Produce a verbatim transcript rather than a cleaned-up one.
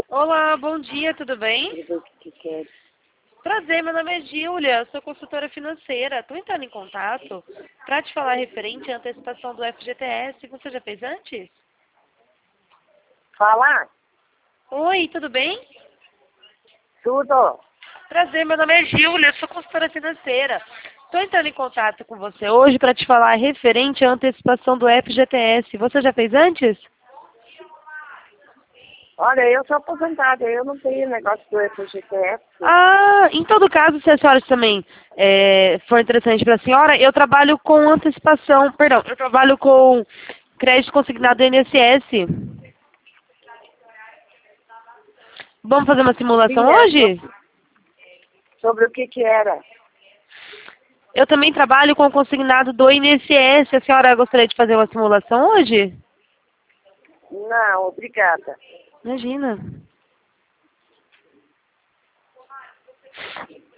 Olá, bom dia, tudo bem? Ele vê o que que quer. Prazer, meu nome é Gíulia, sou consultora financeira. Estou entrando em contato para te falar referente à antecipação do F G T S. Você já fez antes? Falar? Oi, tudo bem? Tudo. Prazer, meu nome é Gíulia, sou consultora financeira. Estou entrando em contato com você hoje para te falar referente à antecipação do F G T S. Você já fez antes? Olha, eu sou aposentada, eu não tenho negócio do F G T S. Ah, em todo caso, se a senhora também é, for interessante para a senhora, eu trabalho com antecipação, perdão, eu trabalho com crédito consignado do I N S S. Vamos fazer uma simulação Sim, é hoje? sobre, sobre o que que era. Eu também trabalho com consignado do I N S S. A senhora gostaria de fazer uma simulação hoje? Não, obrigada. Imagina.